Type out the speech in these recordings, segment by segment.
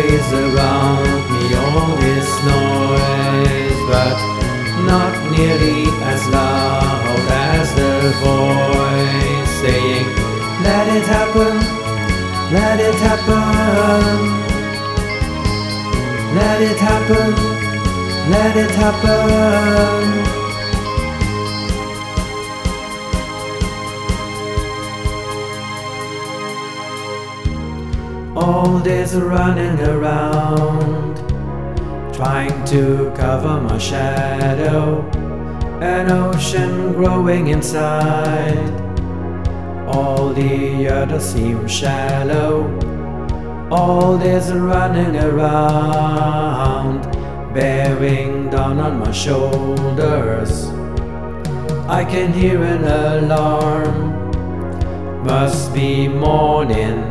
is around me all this noise, but not nearly as loud as the voice saying, let it happen, let it happen, let it happen, let it happen. All this running around, trying to cover my shadow, an ocean growing inside. All the others seem shallow. All this running around, bearing down on my shoulders. I can hear an alarm, must be morning.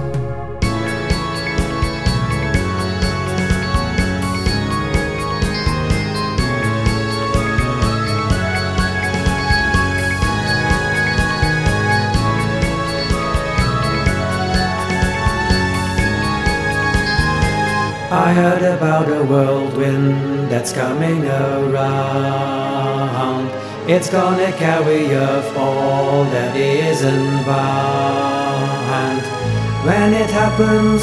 I heard about a whirlwind that's coming around. It's gonna carry off all that isn't bound. When it happens,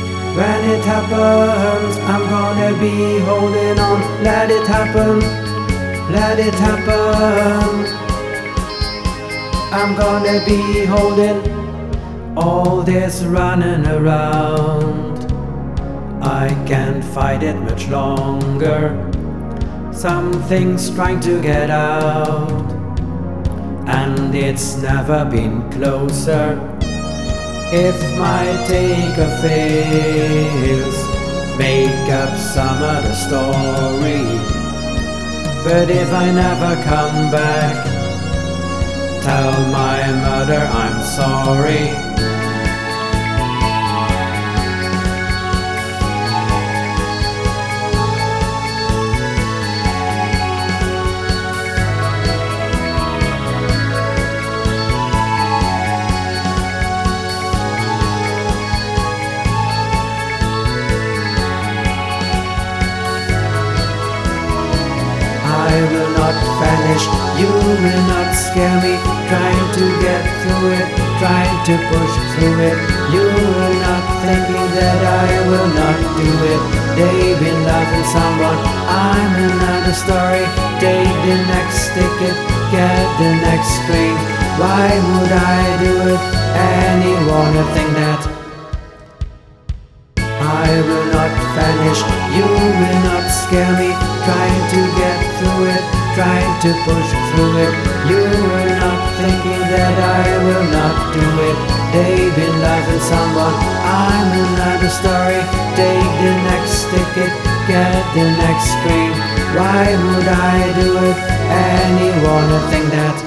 I'm gonna be holding on. Let it happen, let it happen. I'm gonna be holding all this running around. I can't fight it much longer. Something's trying to get out, and it's never been closer. If my taker fails, make up some other story. But if I never come back, tell my mother I'm sorry. I will not vanish, you will not scare me. Trying to get through it, trying to push through it. You will not thinking that I will not do it. They've been loving someone, I'm another story. Take the next ticket, get the next train. Why would I do it? Anyone would think that I will not vanish, you will not scare me. Trying to get through it, trying to push through it. You are not thinking that I will not do it. They've been loving someone, I'm another story. Take the next ticket, get the next train. Why would I do it? Anyone would think that